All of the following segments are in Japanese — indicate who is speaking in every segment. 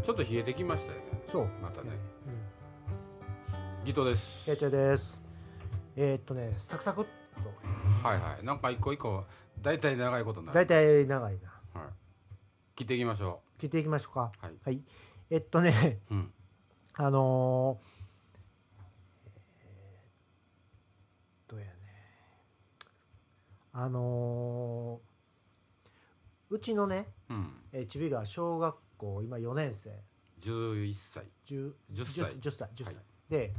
Speaker 1: ちょっと冷えてきましたよね。
Speaker 2: そう
Speaker 1: またね。
Speaker 2: うん、
Speaker 1: ギトです。
Speaker 2: ケイチャです。サクサクっと。
Speaker 1: はいはい。なんか一個一個だいたい長いことになる。
Speaker 2: だいたい長いな。
Speaker 1: はい。切っていきましょ
Speaker 2: 聞いていきましょうか。
Speaker 1: う。はい。
Speaker 2: はい。
Speaker 1: うん。
Speaker 2: どうやね。あのうちのね、
Speaker 1: うん。
Speaker 2: ちびが小学校今4年生。
Speaker 1: 11歳。10歳。
Speaker 2: 10歳。
Speaker 1: はい。
Speaker 2: で、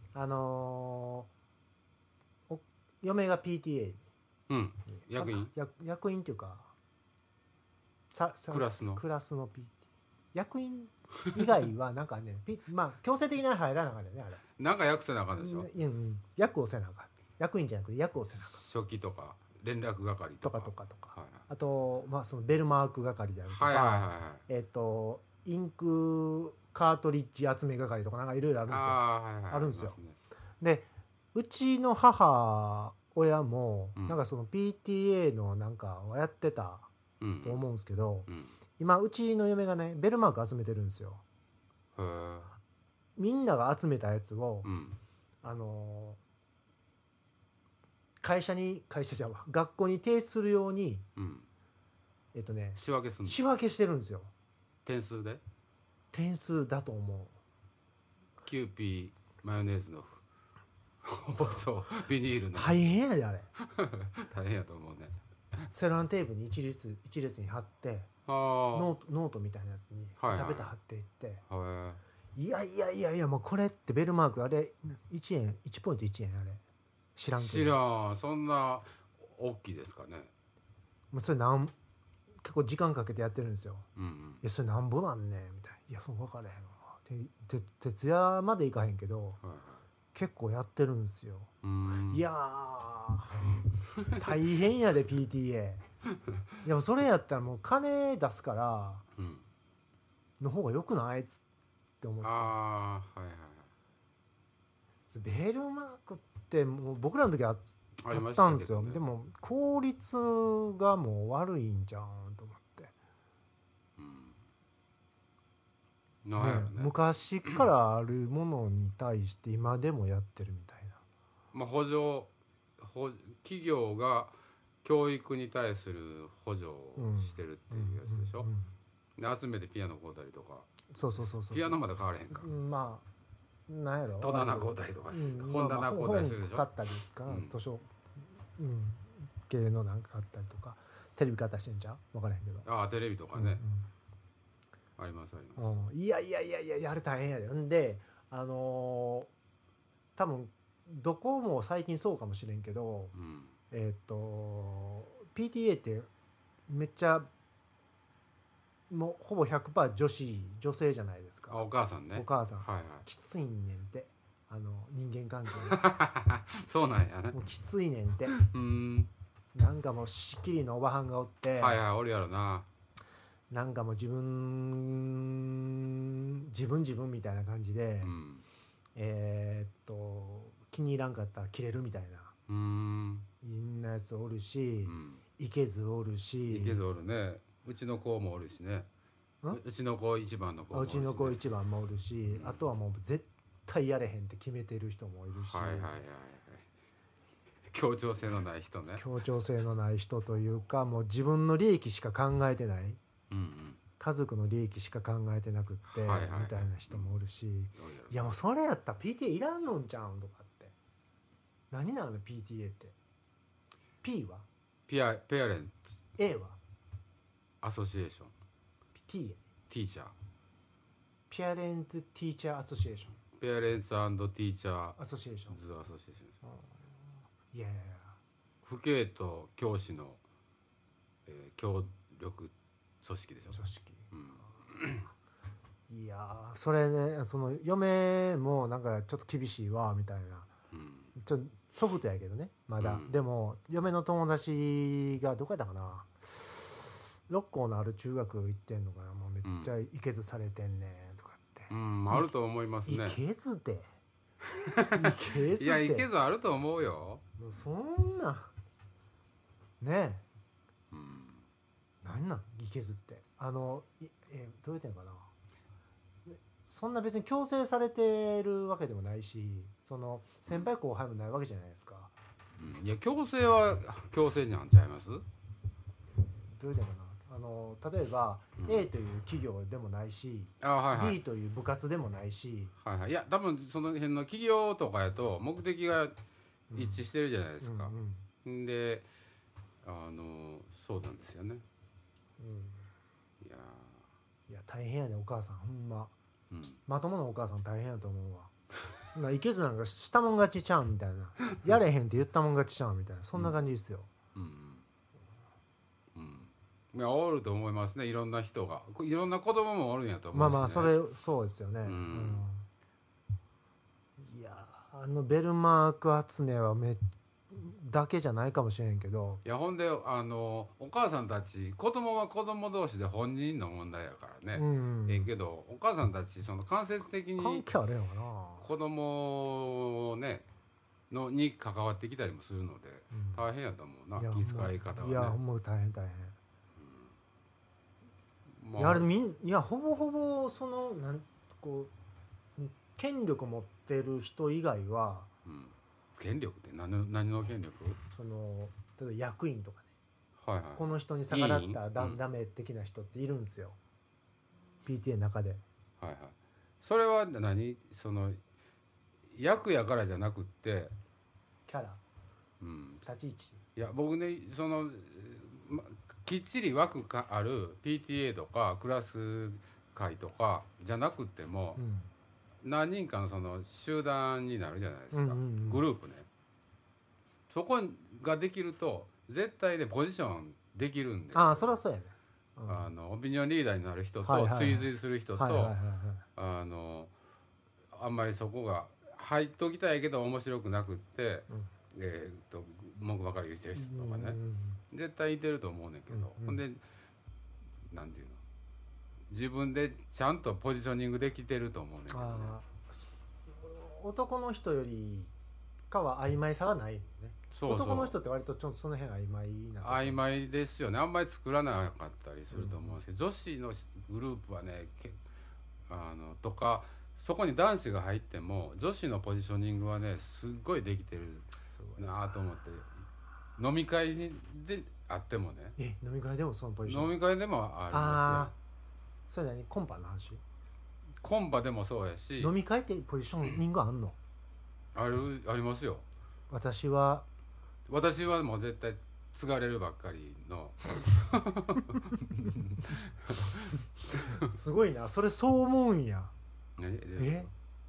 Speaker 2: 嫁が PTA
Speaker 1: うん。役員。
Speaker 2: 役員っていうか
Speaker 1: クラスの
Speaker 2: PT 役員以外はなんかねまあ強制的には入らなかったねあれ。
Speaker 1: なんか役せなあかんでしょ。
Speaker 2: 役をせなあかん。役員じゃなくて役をせなあかん。
Speaker 1: 初期とか連絡係とか。
Speaker 2: とか、
Speaker 1: はい、
Speaker 2: あとまあそのベルマーク係であるとか、
Speaker 1: はいはいはいはい、
Speaker 2: インクカートリッジ集め係とかなんかいろいろあるんですよ。
Speaker 1: はいはい、
Speaker 2: あるんですよ。
Speaker 1: ね、
Speaker 2: でうちの母親もなんかその PTA のなんかをやってたと思うんですけど、今うちの嫁がねベルマーク集めてるんですよ。みんなが集めたやつを、会社じゃ学校に提出するように、仕分けしてるんですよ。点数だと思う。
Speaker 1: キューピーマヨネーズのそうビニールの
Speaker 2: 大変やであれ
Speaker 1: 大変やと思うね。
Speaker 2: セロハンテープに一列に貼ってノートみたいなやつにペタペタ貼っていって、いやもうこれってベルマークあれ1円1ポイント1円あれ知らんけど。
Speaker 1: 知らん。そんな大きいですかね。
Speaker 2: もうそれ結構時間かけてやってるんですよ。いやそれなんぼなんねんみたいな。いやそう分からへんわ。徹夜までいかへんけど、結構やってるんですよ。いや大変やで PTA いやそれやったらもう金出すからの方がよくないっつって思って。ベルマークってもう僕らの時はあったんですよ、ね、でも効率がもう悪いんじゃんと思って、昔からあるものに対して今でもやってるみたいな、
Speaker 1: 企業が教育に対する補助をしてるっていうやつでしょ。集めてピアノ買うたりとか。
Speaker 2: そう
Speaker 1: ピアノまで買われへんか。
Speaker 2: まあなんやろ
Speaker 1: 戸棚買うたりとか、本棚買うたりするでしょ。
Speaker 2: 本買ったりかな、図書系のなんか買ったりとか、テレビ買ったりしてんじゃん分からへんけど。
Speaker 1: テレビとかね、ありますありま
Speaker 2: す。いやあれ大変やで。んで多分どこも最近そうかもしれんけど、PTA ってめっちゃもうほぼ 100% 女性じゃないですか。
Speaker 1: お母さんね。
Speaker 2: お母さん、
Speaker 1: はいはい、
Speaker 2: きついねんって人間関係
Speaker 1: そうなんやね。
Speaker 2: もうきついねんってなんかもうしっきりのおばはんがおって、
Speaker 1: おるやろな。
Speaker 2: なんかもう自分みたいな感じで、気に入らんかったら切れるみたいな、みんなやつおるし、いけずおるし。
Speaker 1: いけずおるね。うちの子もおるしね。うちの子一番の子もおるし、ね、
Speaker 2: うちの子一番もおるし、あとはもう絶対やれへんって決めてる人もいるし、
Speaker 1: 協調性のない人ね。
Speaker 2: 協調性のない人というか、もう自分の利益しか考えてない、家族の利益しか考えてなくって、みたいな人もおるし、いやもうそれやったら PTA いらんのんちゃうんとかって。何なの PTA って。 P は
Speaker 1: ペアレンツ、
Speaker 2: A は
Speaker 1: アソシエーション、
Speaker 2: T
Speaker 1: ティーチャー、
Speaker 2: ペアレンツティーチャーアソシエーション、
Speaker 1: ペアレンツ&ティーチャー
Speaker 2: アソシエーション、いや
Speaker 1: 父兄と教師の、協力組織でしょ。
Speaker 2: 組織、いやそれね、その嫁もなんかちょっと厳しいわみたいな、ちょっとソフトやけどねまだ、でも嫁の友達がどこやったかな、六甲のある中学行ってんのかな、もうめっちゃいけずされてんねんとかって、
Speaker 1: あると思いますね。
Speaker 2: いけずで
Speaker 1: いやいけずあると思うよ。
Speaker 2: そんなねえ、何なんいけずって。どう言うてんかな、 そんな別に強制されてるわけでもないし、その先輩後輩もないわけじゃないですか。
Speaker 1: いや強制は強制なんちゃいます？
Speaker 2: どういうのかな、例えば、A という企業でもないし、
Speaker 1: はいはい、
Speaker 2: B という部活でもないし、
Speaker 1: はいはい、いや多分その辺の企業とかやと目的が一致してるじゃないですか、でそうなんですよね、
Speaker 2: いや大変やねお母さん、ほんま、まともなお母さん大変やと思うわ。いけずなんかしたもん勝ちちゃうみたいな、やれへんって言ったもん勝ちちゃうみたいな、そんな感じですよ。
Speaker 1: いやおると思いますね、いろんな人が、いろんな子供もおるんやと思うし、ね、
Speaker 2: まあそうですよね。いやベルマーク集めはだけじゃないかもしれんけど、
Speaker 1: いやほんでお母さんたち、子供は子供同士で本人の問題やからね、けどお母さんたちその間接的に
Speaker 2: 関係あるよな、
Speaker 1: 子供ねに関わってきたりもするので、大変やと思うな、気遣い方はね。
Speaker 2: いやもう大変、いやほぼほぼそのこう権力持ってる人以外は、
Speaker 1: 権力って何の権力？
Speaker 2: その例えば役員とかね、この人に逆らったらダメ的な人っているんですよ、PTA の中で。
Speaker 1: それはその役やからじゃなくって
Speaker 2: キャラ、立ち位置。
Speaker 1: いや僕ね、そのきっちり枠がある PTA とかクラス会とかじゃなくても、何人かのその集団になるじゃないですか、グループね。そこができると絶対でポジションできるんで、
Speaker 2: そりゃそうやね、
Speaker 1: オピニオンリーダーになる人と追随する人と、あんまりそこが入っときたいけど面白くなくって、文句ばかり言ってる人とかね、絶対いてると思うねんけど、ほんでなんていうの、自分でちゃんとポジショニングできてると思うねんけどね。
Speaker 2: 男の人よりかは曖昧さがないよね。男の人って割とちょっとその辺曖昧な、
Speaker 1: 曖昧ですよね。あんまり作らなかったりすると思うんですけど、女子のグループはねとか、そこに男子が入っても女子のポジショニングはねすっごいできてるなと思って、飲み会であってもね。
Speaker 2: 飲み会でもそのポジション、
Speaker 1: 飲み会でもありますよ。
Speaker 2: それ何、コンパの話？
Speaker 1: コンパでもそうやし、
Speaker 2: 飲み会ってポジショニングあんの？
Speaker 1: ありますよ。
Speaker 2: 私は
Speaker 1: もう絶対継がれるばっかりの
Speaker 2: すごいな、それそう思うんや。
Speaker 1: 違
Speaker 2: う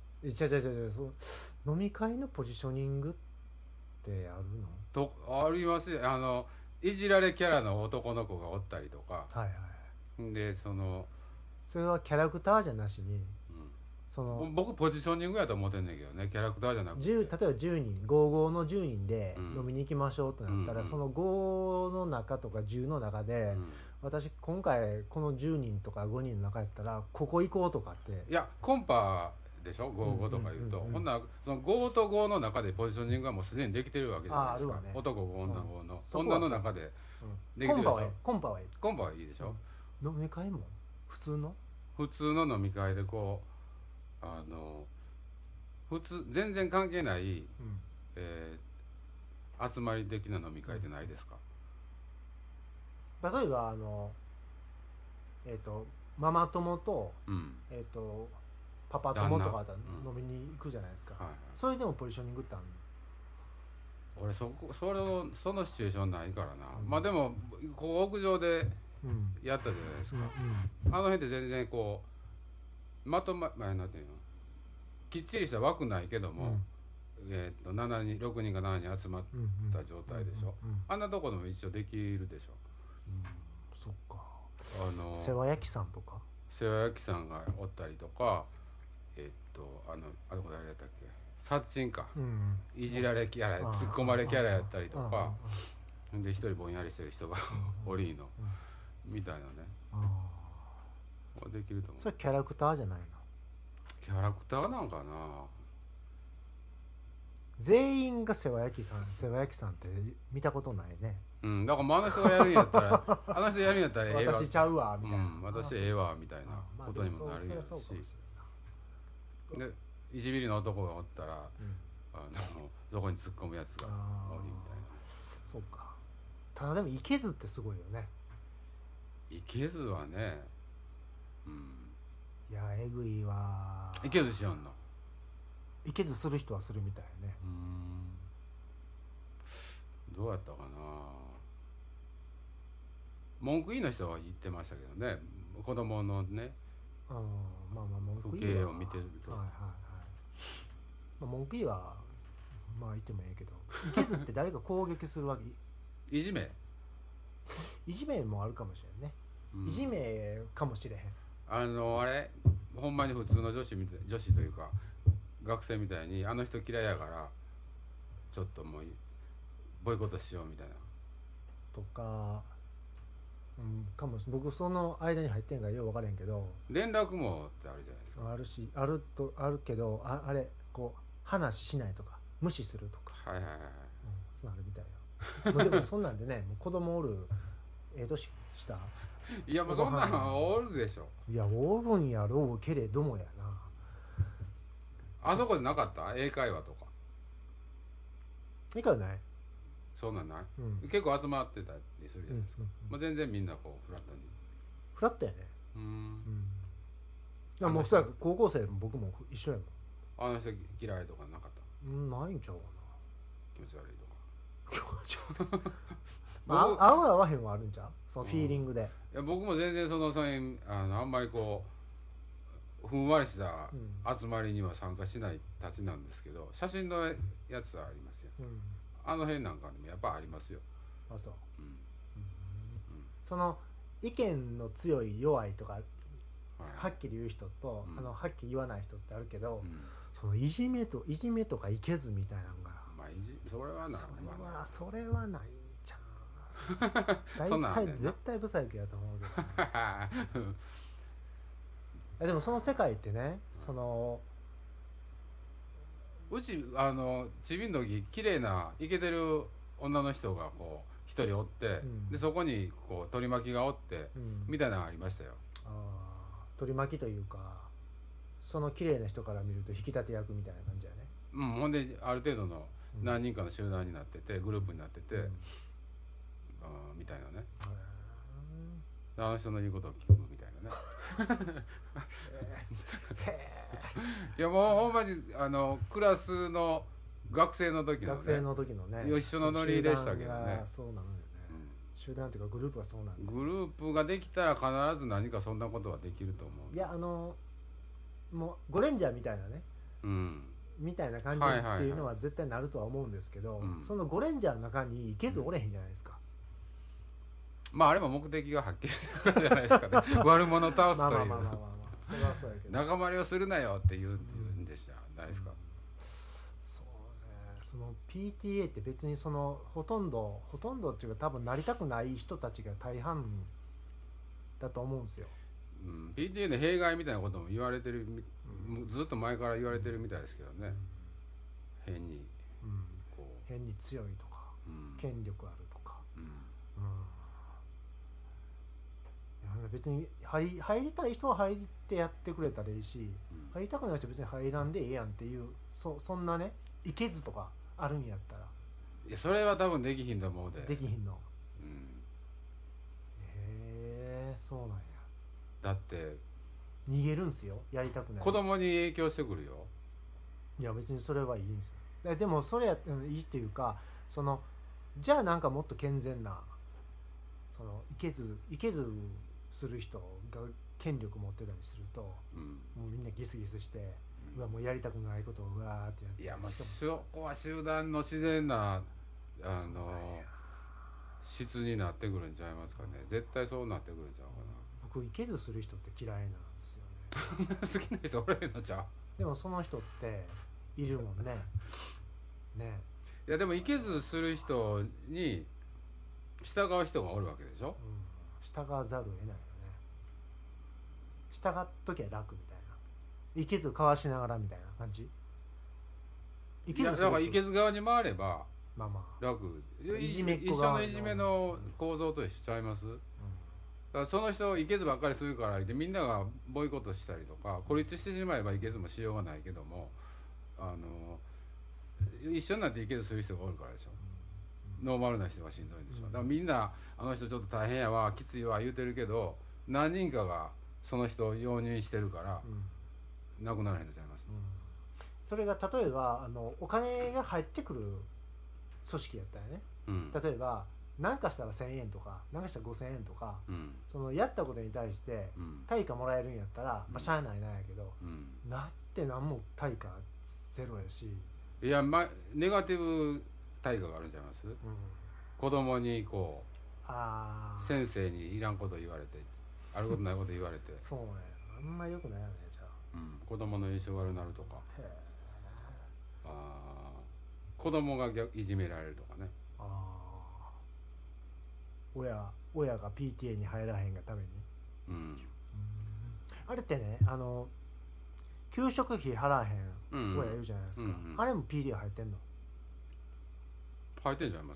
Speaker 2: 飲み会のポジショニングってあるの？
Speaker 1: ありますよ。いじられキャラの男の子がおったりとか、で
Speaker 2: それはキャラクターじゃなしに、
Speaker 1: 僕ポジショニングやと思ってんねんけどね、キャラクターじゃなくて。例えば
Speaker 2: 10人55の10人で飲みに行きましょうとなったら、その5の中とか10の中で、私今回この10人とか5人の中やったらここ行こうとかって。
Speaker 1: いやコンパでしょ、55とか言うと、ほんならその5と5の中でポジショニングはもうすでにできてるわけじゃないですか。男5女5の女の中でできてるでしょ。
Speaker 2: コンパはい
Speaker 1: いでしょ。
Speaker 2: 飲み会も普通の
Speaker 1: 飲み会でこう普通全然関係ない、集まり的な飲み会ってないですか？
Speaker 2: 例えばママ友と、パパ友とか飲みに行くじゃないですか、それでもポジショニングってあるの？
Speaker 1: 俺そのシチュエーションないからな、まあでもこう屋上でやったじゃないですか、あの辺って全然こうなんていうの、きっちりした枠ないけども、6人か7人集まった状態でしょ、あんなとこでも一応できるでしょ。
Speaker 2: そっか。世話焼きさんとか
Speaker 1: 世話焼きさんがおったりとか、あの子誰やったっけ、サッチンか、いじられキャラ、突っ込まれキャラやったりとかで、一人ぼんやりしてる人がおりーのみたいなね、できると思う。
Speaker 2: それキャラクターじゃないの？
Speaker 1: キャラクターなんかな。
Speaker 2: 全員が世話焼きさんって見たことないね。
Speaker 1: だからあの人がやるんやったらええわ、
Speaker 2: 私ちゃうわみたいな、
Speaker 1: 私ええわみたいなことにもなるやろし、 でいじびりの男がおったら、そこに突っ込むやつがおるみたいな。
Speaker 2: そうか。ただでもいけずってすごいよね。
Speaker 1: いけずはね、
Speaker 2: いやえぐいわ。
Speaker 1: いけずしよんの。
Speaker 2: いけずする人はするみたいね。
Speaker 1: どうやったかな。文句言いの人は言ってましたけどね、子供のね、
Speaker 2: まあ文句
Speaker 1: 言いを見てると、
Speaker 2: 文句言いはまあ言ってもええけど、いけずって誰か攻撃するわけ
Speaker 1: いじめ
Speaker 2: もあるかもしれんね、いじめかもしれへん。
Speaker 1: あれほんまに普通の女子というか学生みたいにあの人嫌いやからちょっともうボイコットしようみたいな
Speaker 2: とか、かもしれん。僕その間に入ってんからよう分からへんけど、
Speaker 1: 連絡網ってあるじゃないですか。
Speaker 2: あるし、あるけど、あれこう話しないとか無視するとか、そうなるみたいよ。でもそんなんでね、もう子供おる年した
Speaker 1: いやもうそんなんおるでしょ。
Speaker 2: いやおるんやろうけれどもやな。
Speaker 1: あそこでなかった英会話とか。
Speaker 2: 英会話ない。
Speaker 1: そんなんない、結構集まってたりするじゃないですか。まあ、全然みんなこうフラットに。
Speaker 2: フラットやね。もうそや高校生も僕も一緒や
Speaker 1: もん。あの人嫌いとかなかった。
Speaker 2: ないんちゃうかな。
Speaker 1: 気持ち悪いとか。
Speaker 2: 気持ち悪い。合う合わへんはあるんちゃう、そのフィーリングで。
Speaker 1: いや僕も全然あんまりこうふんわりした集まりには参加しないたちなんですけど、写真のやつはありますよ、あの辺なんかでもやっぱありますよ。
Speaker 2: あ、そう、その意見の強い弱いとか、はっきり言う人と、はっきり言わない人ってあるけど、そのいじめとかいけずみたいなのが、それはないじゃん。大体絶対ブサイクやと思うけどね。でもその世界ってね、
Speaker 1: うちちびんの時綺麗なイケてる女の人がこう一人おって、でそこにこう取り巻きがおって、みたいなのがありましたよ。
Speaker 2: 取り巻きというか、その綺麗な人から見ると引き立て役みたいな感じやね。
Speaker 1: ほんである程度の何人かの集団になってて、グループになってて、みたいなね。あの人の言うことを聞くみたいなね。いやもうほんまにクラスの学生の時のね、一緒のノリでしたけどね。
Speaker 2: そうなのよね、集団というかグループはそうなんだ。
Speaker 1: グループができたら必ず何かそんなことはできると思う。
Speaker 2: いやもうゴレンジャーみたいなね、みたいな感じっていうのは絶対なるとは思うんですけど、そのゴレンジャーの中にいけずおれへんじゃないですか。
Speaker 1: まああれも目的がはっきりするじゃないですかね。悪者を倒すという。
Speaker 2: それはそうやけど、
Speaker 1: 仲間割りをするなよって言うんでしたないですか。
Speaker 2: そうね、その PTA って別にほとんどっていうか多分なりたくない人たちが大半だと思うんですよ。
Speaker 1: PTA の弊害みたいなことも言われてる、ずっと前から言われてるみたいですけどね。変に
Speaker 2: 強いとか、権力あるとか、別に入りたい人は入ってやってくれたらいいし、入りたくない人は別に入らんでええやんっていう、そんなね、いけずとかあるんやったら。
Speaker 1: いやそれは多分できひんと思うで。
Speaker 2: できひんの。そうなんや。
Speaker 1: だって
Speaker 2: 逃げるんすよ、やりたくない。
Speaker 1: 子供に影響してくるよ。
Speaker 2: いや別にそれはいいんですよ。でもそれやっていいっていうか、じゃあなんかもっと健全な、いけずする人が権力持ってたりすると、もうみんなギスギスして、もうやりたくないことをうわーってやって。
Speaker 1: いやそこは集団の自然な質になってくるんちゃいますかね。絶対そうなってくるんちゃうかな。
Speaker 2: 僕いけずする人って嫌いなんですよ
Speaker 1: ね。好きな人おれへんのちゃう。
Speaker 2: でもその人っているもんね。
Speaker 1: いやでもいけずする人に従う人がおるわけでしょ。
Speaker 2: 従わざるを得ないよね。従っときゃ楽みたいな。いけずかわしながらみたいな感じ。
Speaker 1: いやだからいけず側に回れば楽。
Speaker 2: いじめっ子
Speaker 1: 一緒のいじめの構造と一緒ちゃいます。 からその人いけずばっかりするからでみんながボイコットしたりとか孤立してしまえばいけずもしようがないけども一緒になっていけずする人がおるからでしょ。ノーマルな人がしんどいんでしょ。だからみんなあの人ちょっと大変やわきついわ言うてるけど何人かがその人を容認してるから亡くならへんのちゃいます、
Speaker 2: それが例えばお金が入ってくる組織やったらね、例えば何かしたら1000円とか何かしたら5000円とか、そのやったことに対して対価もらえるんやったら、まあしゃあないなんやけど、なって何も対価ゼロやし、
Speaker 1: いや、ネガティブ対価があるんちゃいます、子供にこう先生にいらんこと言われてあることないこと言われて
Speaker 2: そうね、あんまり良くないよねじゃあ、
Speaker 1: 子供の印象悪くなるとか、子供がいじめられるとかね、
Speaker 2: 親が PTA に入らへんがために、あれってね給食費払わへん親いるじゃないですか、あれも PTA 入ってんの？
Speaker 1: 入ってんじゃいます？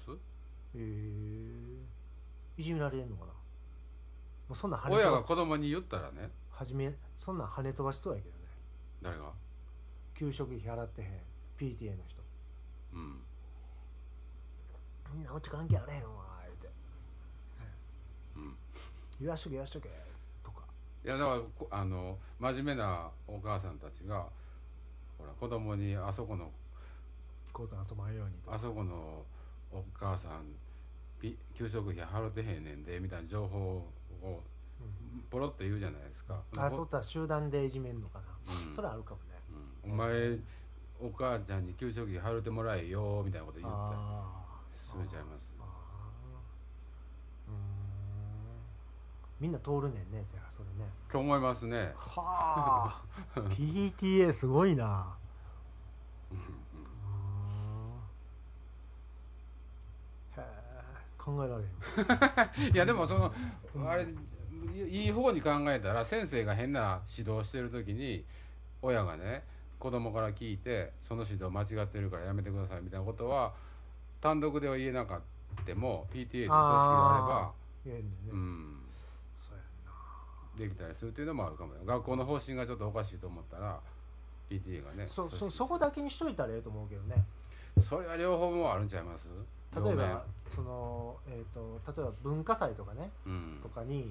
Speaker 2: いじめられんのかな。もうそんな
Speaker 1: 親が子供に言ったらね、
Speaker 2: そんな跳ね飛ばしそうやけどね。
Speaker 1: 誰が？
Speaker 2: 給食費払ってへん PTA の人。みんなうち関係あれへんわ言うて、言わしとけとか。
Speaker 1: いやだから真面目なお母さんたちがほら子供にあそこの
Speaker 2: 子と遊ばんようにとか、
Speaker 1: あそこのお母さん給食費払ってへんねんでみたいな情報をポロッと言うじゃないですか。
Speaker 2: そういったら集団でいじめんのかな、それあるかもね、
Speaker 1: お前お母ちゃんに給食費払ってもらえよみたいなこと言ったりするんちゃいます？
Speaker 2: みんな通るねんね、じゃあそれね。
Speaker 1: と思いますね。
Speaker 2: はあPTA すごいな。考えられ
Speaker 1: へんいやでもあれいい方に考えたら先生が変な指導してる時に親がね子供から聞いてその指導間違ってるからやめてくださいみたいなことは単独では言えなかったも PTA という組織があればできたりするというのもあるかもよ。学校の方針がちょっとおかしいと思ったら PTA がね
Speaker 2: そこだけにしといたらええと思うけどね。
Speaker 1: それは両方もあるんちゃいます？
Speaker 2: 例えば例えば文化祭とかね、とかに、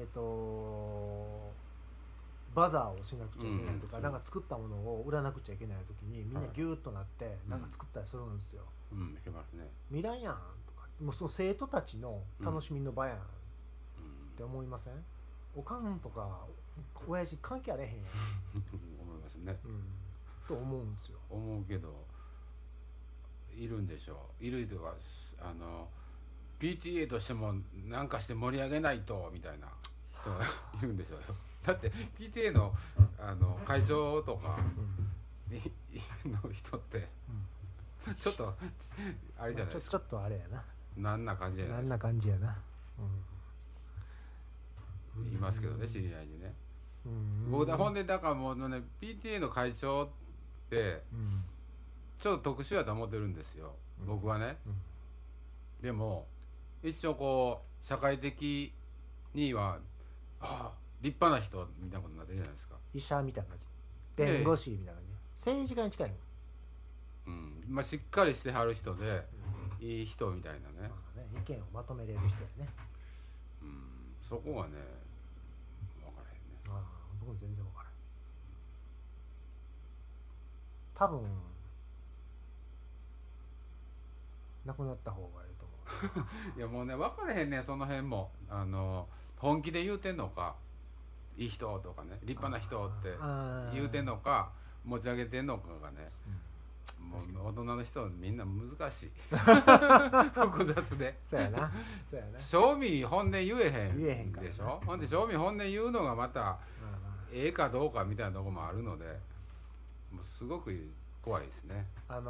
Speaker 2: バザーをしなくちゃいけないとか、なんか作ったものを売らなくちゃいけない時にみんなギューッとなってなんか作ったりするんですよ。
Speaker 1: いけますね。
Speaker 2: 未来やんとか、もうその生徒たちの楽しみの場やんって思いません？おかんとか親父関係あれへんやん
Speaker 1: 思いますね、
Speaker 2: と思うんですよ。
Speaker 1: 思うけどいるんでしょう。いるというかPTA としても何かして盛り上げないとみたいな人がいるんでしょうよ。だって PTA の会長とかの人ってちょっとあれじゃないですか。
Speaker 2: ちょっとあれやな。
Speaker 1: なんな感じじゃないですか。
Speaker 2: なんな感じやな。
Speaker 1: いますけどね、知り合いにね。僕ほんでだからもうね PTA の会長ってちょっと特殊やと思ってるんですよ、僕はね。でも一応こう社会的には立派な人みたいなことになってるじゃないですか。
Speaker 2: 医者みたいな感じ、弁護士みたいな感じ、政治家に近い
Speaker 1: の。しっかりしてはる人で、いい人みたいなね、
Speaker 2: 意見をまとめれる人やね。
Speaker 1: そこがね分からへんね。
Speaker 2: 僕も全然分からへん。多分なくなった方がいいと思
Speaker 1: ういやもうね分からへんねその辺も本気で言うてんのかいい人とかね立派な人って言うてんのか持ち上げてんのかがね、もう大人の人みんな難しい複雑で。
Speaker 2: そうやな
Speaker 1: 正味本音言えへんでしょ。ほんで正味本音言うのがまたええかどうかみたいなとこもあるのでもうすごく怖いですね。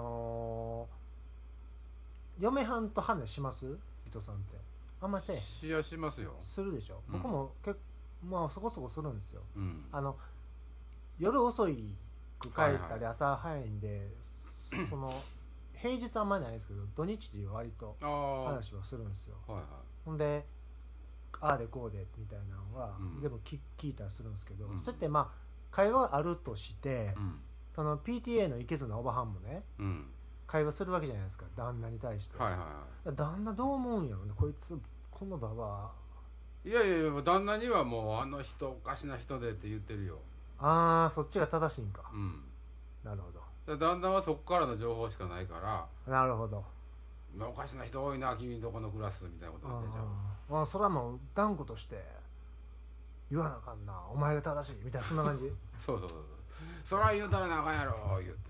Speaker 2: 嫁はんと話します？伊藤さんってあんませえへん。
Speaker 1: しますよ。
Speaker 2: するでしょ。僕もそこそこするんですよ。夜遅いく帰ったり朝早いんで、その平日あんまりないですけど土日で割と話はするんですよ。ほんでああでこうでみたいなのは、でも聞いたりするんですけど、そうやって会話があるとして、その PTA のいけずなおばはんもね、会話するわけじゃないですか、旦那に対して、旦那どう思うんやろね、こいつこのババ
Speaker 1: ア。いやいやいや、旦那にはもうあの人おかしな人でって言ってるよ。
Speaker 2: ああ、そっちが正しいんか。なるほど。
Speaker 1: 旦那はそこからの情報しかないから。
Speaker 2: なるほど。
Speaker 1: おかしな人多いな君んとこのクラスみたいなことになってち
Speaker 2: ゃう。それはもう断固として言わなあかんな、お前が正しいみたいな、そんな感じ。
Speaker 1: そうそら言うたらなあかんやろ言うて。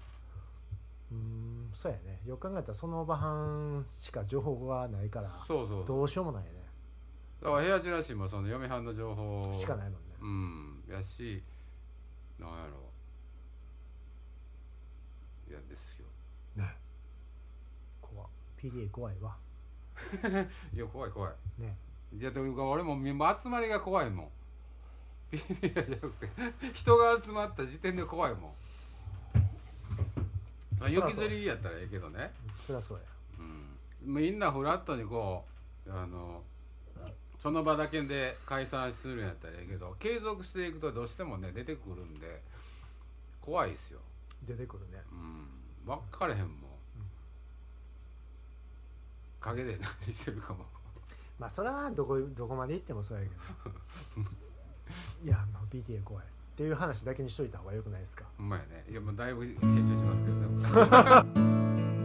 Speaker 2: そうやね。よく考えたらそのおばはんしか情報がないから、どうしようもないね。
Speaker 1: だから部屋チラシもその嫁はんの情報
Speaker 2: しかないもん
Speaker 1: ね。やし、なんやろ、いやですよ
Speaker 2: ね。PDA 怖いわ。
Speaker 1: いや怖い
Speaker 2: ね。
Speaker 1: いやというか俺も集まりが怖いもん。PDA じゃなくて人が集まった時点で怖いもん。雪吊りやったらええけどね。
Speaker 2: そりゃそうや。
Speaker 1: みんなフラットにこうその場だけで解散するんやったらええけど、継続していくとどうしてもね出てくるんで怖いっすよ。
Speaker 2: 出てくるね。
Speaker 1: 分かれへんもん。陰で何してるかも。
Speaker 2: それはどこまで行ってもそうやけどいやPTA 怖いっていう話だけにしといた方がよくないですか。
Speaker 1: ほんまやね。いやもうだいぶ編集しますけどね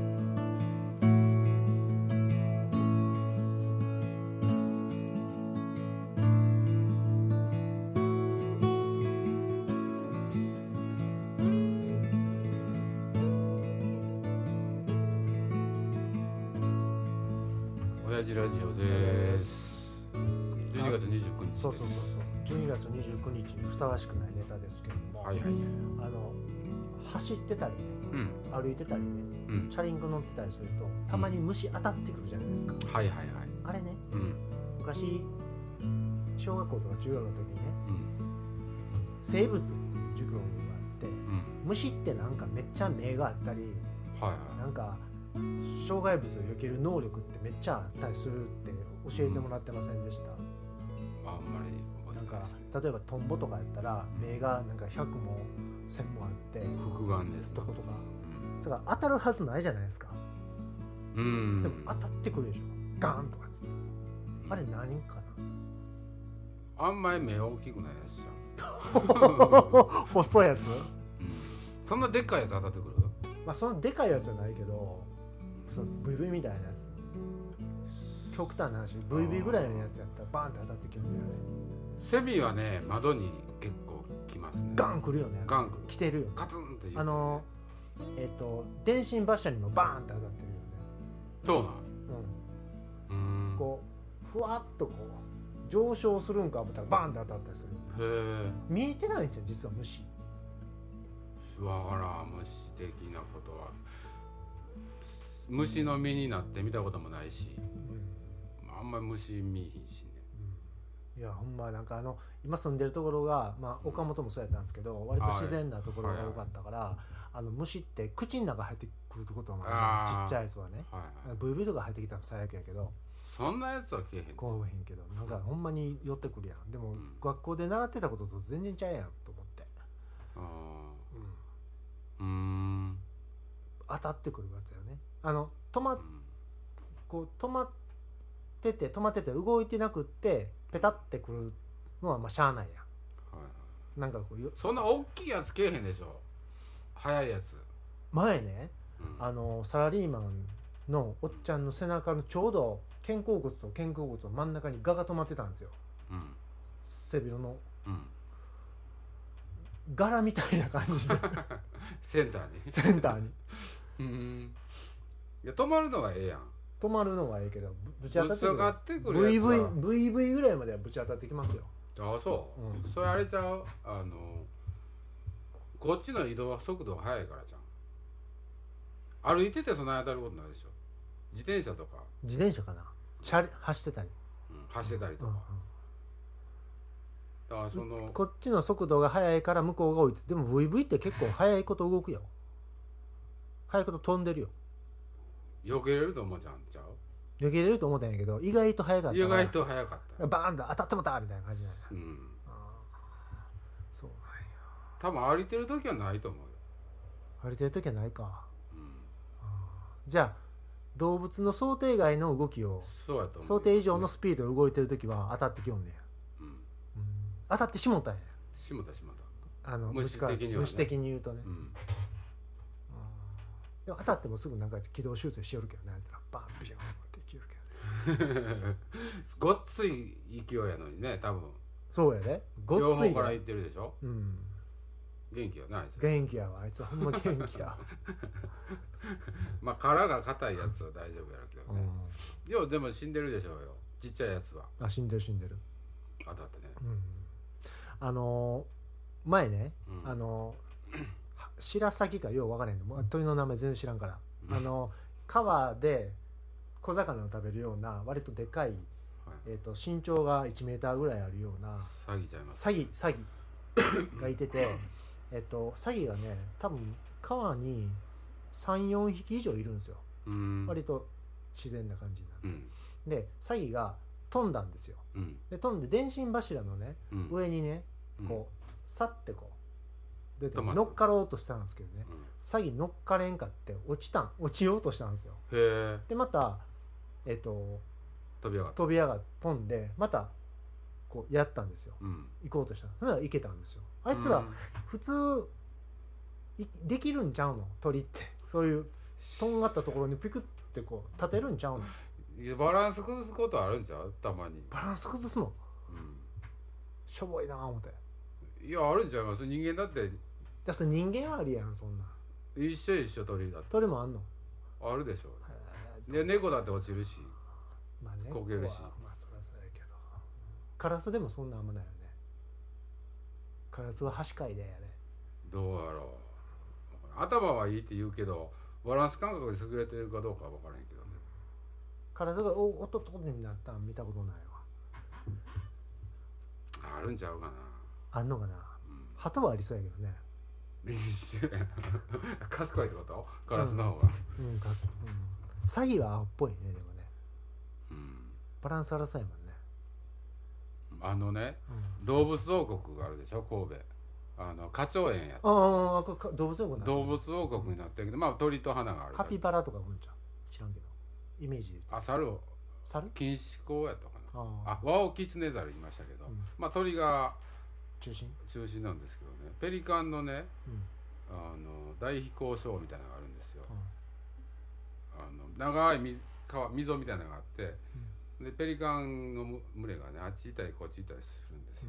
Speaker 1: 親父ラジオです。12月29日です。
Speaker 2: そう12月29日にふさわしくないネタですけども、走ってたりね、歩いてたりね、チャリンコ乗ってたりするとたまに虫当たってくるじゃないですか。あれね、昔小学校とか中学の時にね、生物っていう授業があって、虫ってなんかめっちゃ目があったり、なんか障害物を避ける能力ってめっちゃあったりするって教えてもらってませんでした？
Speaker 1: あんまり
Speaker 2: なんか例えばトンボとかやったら目がなんか100も1000もあって
Speaker 1: 複眼です
Speaker 2: とことか、だから当たるはずないじゃないですか。でも当たってくるでしょ、ガーンとかっつって。あれ何か
Speaker 1: な。あんまり目大きくないやつじ
Speaker 2: ゃん細いやつ、
Speaker 1: そんなでっかいやつ当たってくる？
Speaker 2: そのでかいやつじゃないけど、そのブイブイみたいなやつ、極端な話、ブイブイぐらいのやつやったらバーンって当たってきるんだよね。
Speaker 1: セミはね、窓に結構来ますね。
Speaker 2: ガン来るよね。
Speaker 1: ガン
Speaker 2: 来てるよね。
Speaker 1: カツンって言う、
Speaker 2: 電信柱にもバーンって当たってるよね。
Speaker 1: そうなん。
Speaker 2: こうふわっとこう上昇するんか思ったらバーンって当たったりする。見えてないんじゃん実は虫。
Speaker 1: わからん、虫的なことは虫の身になって見たこともないし、あんまり虫見ひんしね。
Speaker 2: いやほんまなんか今住んでるところが、岡本もそうやったんですけど、割と自然なところが多かったから、虫って口の中入ってくることもある、ちっちゃいやつはね、ブイブイとか入ってきたら最悪やけど、
Speaker 1: そんなやつは来えへん。
Speaker 2: 来おへんけど、なんかほんまに寄ってくるやん。でも、学校で習ってたことと全然ちゃうやんと思って。当たってくるやつだよね。止まってて動いてなくってペタってくるのはしゃあないやん。なんかこう
Speaker 1: そんな大きいやつけえへんでしょ、速いやつ。
Speaker 2: 前ね、サラリーマンのおっちゃんの背中のちょうど肩甲骨と肩甲骨の真ん中に蛾が止まってたんですよ。背広の、柄みたいな感じで
Speaker 1: センターにいや止まるのはええやん。
Speaker 2: 止まるのはええけどぶち当たってくる。 VV ぐらいまではぶち当たってきますよ。
Speaker 1: ああそう、それあれちゃう、こっちの移動速度が速いからじゃん。歩いててそんなに当たることないでしょ。自転車かな、走ってたりとか、だからこっちの速度が速いから向こうが追いついて。でも VV って結構速いこと動くよ。速いこと飛んでるよ。 避けれると思うじゃんちゃう。
Speaker 2: 避けれると思ったんやけど意外と早かった
Speaker 1: 意外と早かった。
Speaker 2: バーンと当たってもたみたいな感じなんや。そうなんや。
Speaker 1: 多分歩いてる時はないと思うよ。
Speaker 2: 歩いてる時はないか。じゃあ動物の想定外の動きを
Speaker 1: そうやと思う、
Speaker 2: 想定以上のスピードで動いてる時は当たってきよんねや。当たってしもたんや。
Speaker 1: しもた
Speaker 2: 虫的に言うとね。でも当たってもすぐなんか軌道修正しよるけどね、あいつらバンビションっていけるけどね。
Speaker 1: ごっつい勢いやのにね、多分。
Speaker 2: そうやで。ごっつい。
Speaker 1: 両方から言ってるでしょ。元気やな、あいつ。
Speaker 2: 元気やわ、あいつはほんま元気や。
Speaker 1: まあ殻が硬いやつは大丈夫やろうけどね。ようでも死んでるでしょうよ、ちっちゃいやつは。
Speaker 2: あ、死んでる。
Speaker 1: 当たってね。
Speaker 2: 前ね、白鷺かよう分からへんの、鳥の名前全然知らんから、川で小魚を食べるような割とでかい、身長が1メーターぐらいあるような
Speaker 1: サギちゃいます。
Speaker 2: サギがいてて、サギがね多分川に 3,4 匹以上いるんですよ。割と自然な感じになって、でサギが飛んだんですよ。で飛んで電信柱のね、上にねこうさってこう出て乗っかろうとしたんですけどね、サギ乗っかれんかって落ちようとしたんですよ。でまた飛び上がって飛んでまたこうやったんですよ。行こうとしたら行けたんですよ。あいつら普通できるんちゃうの、鳥ってそういうとんがったところにピクってこう立てるんちゃうの。
Speaker 1: いやバランス崩すことあるんちゃう、たまに。
Speaker 2: バランス崩すの、しょぼいな思って。
Speaker 1: いやあるんちゃいます、人間だって。
Speaker 2: だって人間はあるやん、そんな。
Speaker 1: 一緒鳥だって。
Speaker 2: 鳥もあんの。
Speaker 1: あるでしょ。で猫だって落ちるし、こけるし。
Speaker 2: まあそりゃそうやけど、カラスでもそんなあんまないよね。カラスは箸飼いでやれ。
Speaker 1: どうやろう、頭はいいって言うけどバランス感覚で優れてるかどうかは分からへんけどね。
Speaker 2: カラスがおっとっとになったん見たことないわ。
Speaker 1: あるんちゃうかな。
Speaker 2: あんのかな。鳩はありそうやけどね。
Speaker 1: 賢いってこと、カラスの方が。
Speaker 2: サギは青っぽいね、でもね。バランス悪そうやもんね。
Speaker 1: 動物王国があるでしょ、神戸。花鳥園やった。
Speaker 2: 動物
Speaker 1: 王国になってるけど、まあ鳥と花がある。
Speaker 2: カピバラとかうんちゃう、知らんけどイメージで。
Speaker 1: 猿錦糸公やったかな。ワオキツネザルいましたけど、まあ鳥が中心なんですけどね。ペリカンのね、大飛行ショーみたいなのがあるんですよ。長い溝みたいなのがあって、でペリカンの群れがねあっち行ったりこっち行ったりするんですよ。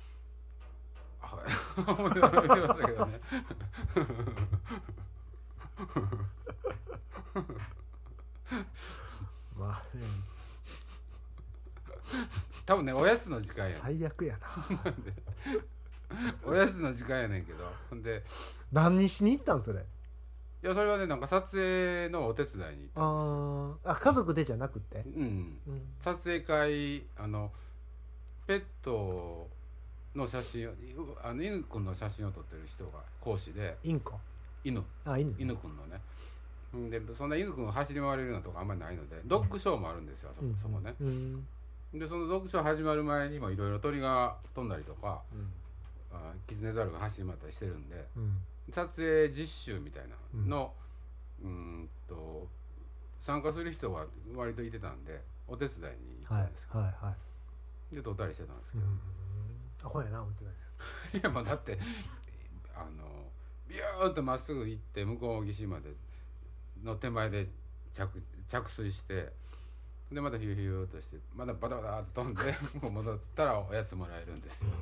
Speaker 1: 思いましたけどね。
Speaker 2: まあね、
Speaker 1: 多分ねおやつの時間や。
Speaker 2: 最悪やな。
Speaker 1: おやつの時間やねんけど、ほんで
Speaker 2: 何しに行ったんそれ。
Speaker 1: いやそれはねなんか撮影のお手伝いに行ったんですよ。
Speaker 2: 家族でじゃなくて。
Speaker 1: 撮影会ペットの写真を犬くんの写真を撮ってる人が講師で。犬くんのね。でそんな犬くんが走り回れるようなとこあんまりないので、ドッグショーもあるんですよ、そこね。でそのドッグショー始まる前にもいろいろ鳥が飛んだりとか、キツネザルが走り回ったりしてるんで、撮影実習みたいなの、参加する人が割といてたんでお手伝いに行ったんですけど、で撮ったりしてたんですけど、
Speaker 2: アホやな思ってない。
Speaker 1: いやまあだってビューンとまっすぐ行って向こう岸までの手前で着水して、でまたヒューヒューとしてまだバタバタと飛んでもう戻ったらおやつもらえるんですよ。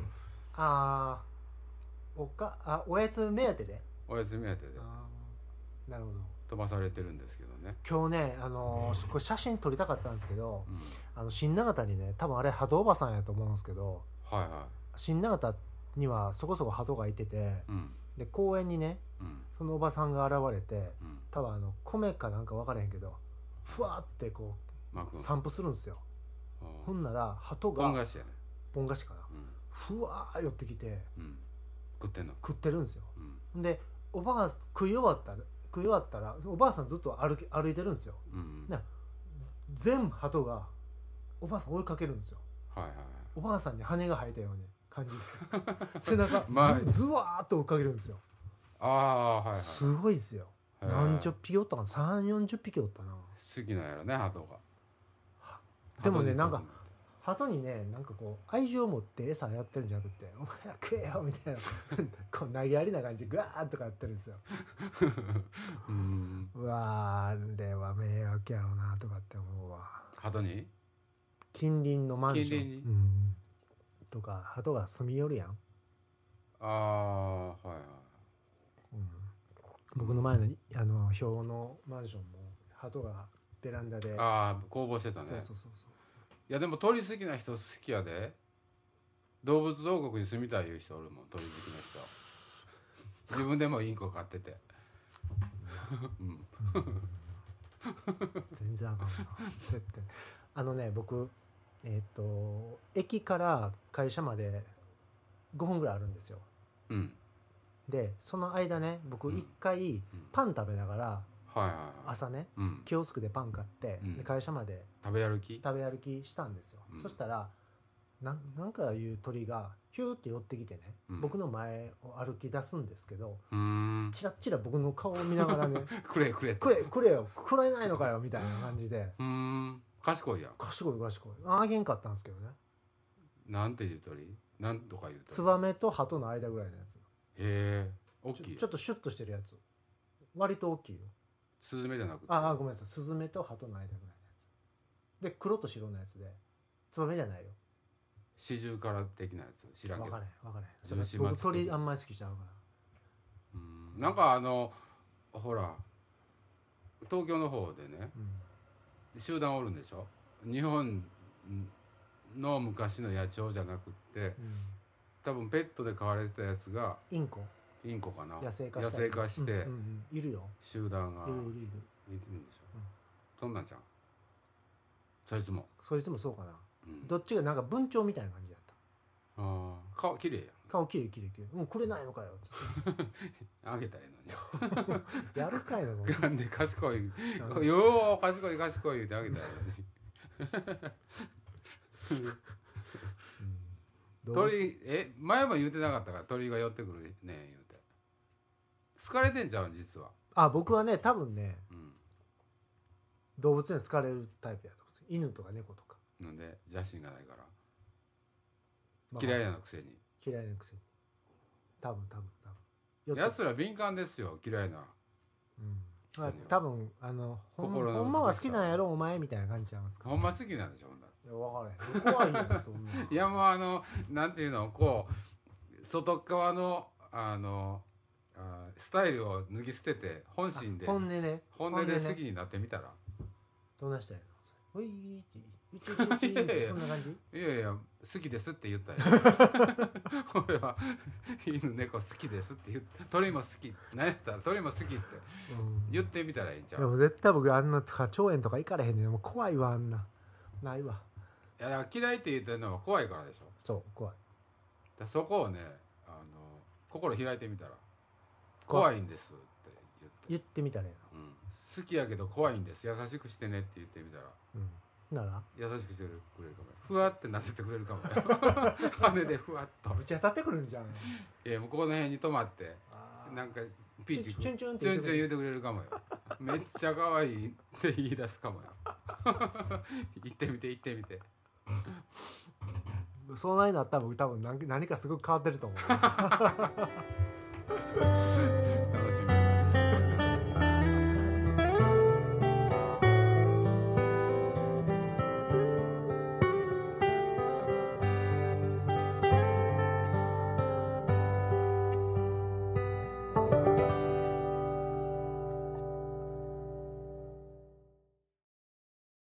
Speaker 2: おやつ目当てで。
Speaker 1: おやつ目当てで。
Speaker 2: なるほど。
Speaker 1: 飛ばされてるんですけどね。
Speaker 2: 今日ねこれ写真撮りたかったんですけど、新長田にね多分あれ鳩おばさんやと思うんですけど、新長田にはそこそこ鳩がいてて、で公園にね、そのおばさんが現れて、多分米かなんか分からへんけどふわってこう散布するんですよ。ほんなら鳩がポン菓子かな、ふわー寄ってきて、食ってるんですよ。で食い終わったらおばあさんずっと歩いてるんですよ。 全鳩がおばあさん追いかけるんですよ。
Speaker 1: はいはい。
Speaker 2: おばあさんに羽が生えたような感じで背中ずわーっと追いかけるんですよ。
Speaker 1: ああ、はいはい。
Speaker 2: すごいですよ。何十匹おったかな、30、40匹おったな。
Speaker 1: 好きなんやろね、鳩が。
Speaker 2: でもね、なんか鳩にね、なんかこう愛情を持って餌やってるんじゃなくて、お前ら食えよみたいなこう投げやりな感じでグワーッとかやってるんですよ。うわー、あれは迷惑やろうなとかって思うわ。
Speaker 1: 鳩に
Speaker 2: 近隣のマンション、とか鳩が住み寄るやん。
Speaker 1: ああ、はいはい。
Speaker 2: 僕の前の表のマンションも鳩がベランダで
Speaker 1: 攻防してたね。
Speaker 2: そう。
Speaker 1: いやでも鳥好きな人好きやで。動物王国に住みたいいう人おるもん、鳥好きな人。自分でもインコ飼ってて。
Speaker 2: 全然あかんな。そうやって僕駅から会社まで5分ぐらいあるんですよ。でその間ね、僕一回パン食べながら、朝ね、キオスクでパン買って、で会社まで
Speaker 1: 食べ歩き
Speaker 2: したんですよ。そしたらなんかいう鳥がヒューって寄ってきてね、僕の前を歩き出すんですけど、チラッチラ僕の顔を見ながらね
Speaker 1: くれ
Speaker 2: よ、くれないのかよみたいな感じで。
Speaker 1: 賢いやん。
Speaker 2: 賢いあげんかったんですけどね。
Speaker 1: なんていう鳥？なんとかいう鳥？
Speaker 2: ツバメと鳩の間ぐらいのやつ。
Speaker 1: へえ、大きい。
Speaker 2: ちょっとシュッとしてるやつ、割と大きいよ。
Speaker 1: スズメじゃなくて。
Speaker 2: ごめんなさい、スズメと鳩の間ぐらいのやつで、黒と白のやつで、ツバメじゃないよ。
Speaker 1: シジュウカラ的なやつ知らんけど。
Speaker 2: 分かれ僕鳥あんまり好きちゃうから。
Speaker 1: なんかほら東京の方でね、集団おるんでしょ。日本の昔の野鳥じゃなくって、多分ペットで飼われてたやつがインコかな、野生化して
Speaker 2: いるよ、
Speaker 1: 集団がいるんでしょ。そんなんじゃん。そいつも
Speaker 2: そうかな。どっちがなんか文鳥みたいな感じだった。
Speaker 1: 顔きれいやん。
Speaker 2: 顔きれい。くれないのかよ
Speaker 1: あげたらいいのに
Speaker 2: やるかいなの。
Speaker 1: なんで賢いよー、賢い言うてあげたらいいのに鳥前も言うてなかったから、鳥が寄ってくるね言うて。好かれてんちゃう実は。
Speaker 2: 僕はね、多分ね、動物に好かれるタイプやと思うんですよ。犬とか猫とか。
Speaker 1: なんで邪心がないから、嫌いなくせに
Speaker 2: 多分
Speaker 1: やつら敏感ですよ、嫌いな。
Speaker 2: 多分ほんまは好きなんやろお前みたいな感じちゃいますか。
Speaker 1: ほんま好きなんでしょ。
Speaker 2: 分からへん、怖いよそんな。
Speaker 1: いやもうなんていうの、こう外側のスタイルを脱ぎ捨てて本心で、本音で好きになってみたら
Speaker 2: どうなしたらいいの。おいってそんな感じ。
Speaker 1: いや好きですって言ったよ俺は犬猫好きですって言って、鳥も好き、何やったら鳥も好きって言ってみたらいいんちゃう。
Speaker 2: でも絶対僕花鳥園とか行かれへんねん。もう怖いわ、あんなないわ。
Speaker 1: いやだから嫌いって言ってるのは怖いからでしょ。
Speaker 2: そう怖い。
Speaker 1: そこをね、心開いてみたら、怖いんですって
Speaker 2: 言ってみたらいい
Speaker 1: の。好きやけど怖いんです、優しくしてねって言ってみたら、
Speaker 2: なら
Speaker 1: 優しくしてくれるかも。ふわってなせてくれるかも羽でふわっと
Speaker 2: ぶち当たってくるんじゃん。
Speaker 1: もうここの辺に止まってなんかピーチチュンチュン言ってくれるかもよめっちゃ可愛いって言い出すかもよ行ってみて
Speaker 2: そうないなったら僕多分何かすごく変わってると思う